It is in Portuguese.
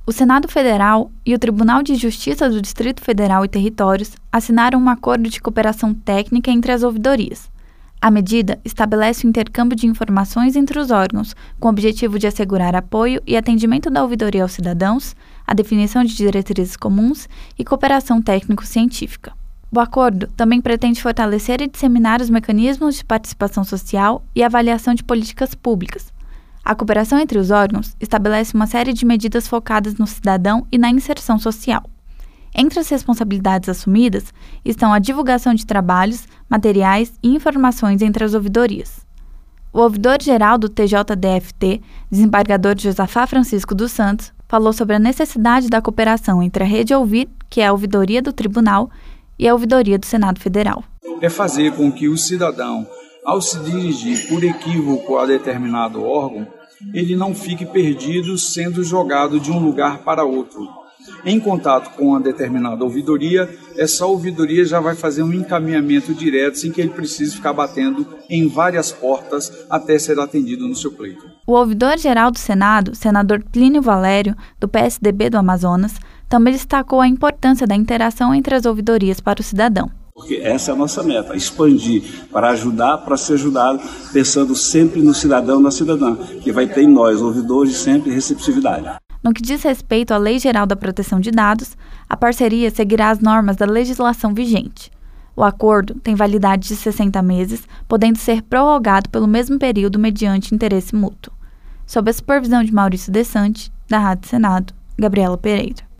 O Senado Federal e o Tribunal de Justiça do Distrito Federal e Territórios assinaram um acordo de cooperação técnica entre as ouvidorias. A medida estabelece o intercâmbio de informações entre os órgãos, com o objetivo de assegurar apoio e atendimento da ouvidoria aos cidadãos, a definição de diretrizes comuns e cooperação técnico-científica. O acordo também pretende fortalecer e disseminar os mecanismos de participação social e avaliação de políticas públicas. A cooperação entre os órgãos estabelece uma série de medidas focadas no cidadão e na inserção social. Entre as responsabilidades assumidas estão a divulgação de trabalhos, materiais e informações entre as ouvidorias. O ouvidor-geral do TJDFT, desembargador Josafá Francisco dos Santos, falou sobre a necessidade da cooperação entre a Rede Ouvir, que é a ouvidoria do Tribunal, e a ouvidoria do Senado Federal. É fazer com que o cidadão, ao se dirigir por equívoco a determinado órgão, ele não fique perdido sendo jogado de um lugar para outro. Em contato com a determinada ouvidoria, essa ouvidoria já vai fazer um encaminhamento direto sem que ele precise ficar batendo em várias portas até ser atendido no seu pleito. O ouvidor-geral do Senado, senador Plínio Valério, do PSDB do Amazonas, também destacou a importância da interação entre as ouvidorias para o cidadão. Porque essa é a nossa meta, expandir para ajudar, para ser ajudado, pensando sempre no cidadão, na cidadã, que vai ter em nós, ouvidores, sempre receptividade. No que diz respeito à Lei Geral da Proteção de Dados, a parceria seguirá as normas da legislação vigente. O acordo tem validade de 60 meses, podendo ser prorrogado pelo mesmo período mediante interesse mútuo. Sob a supervisão de Maurício Desante, da Rádio Senado, Gabriela Pereira.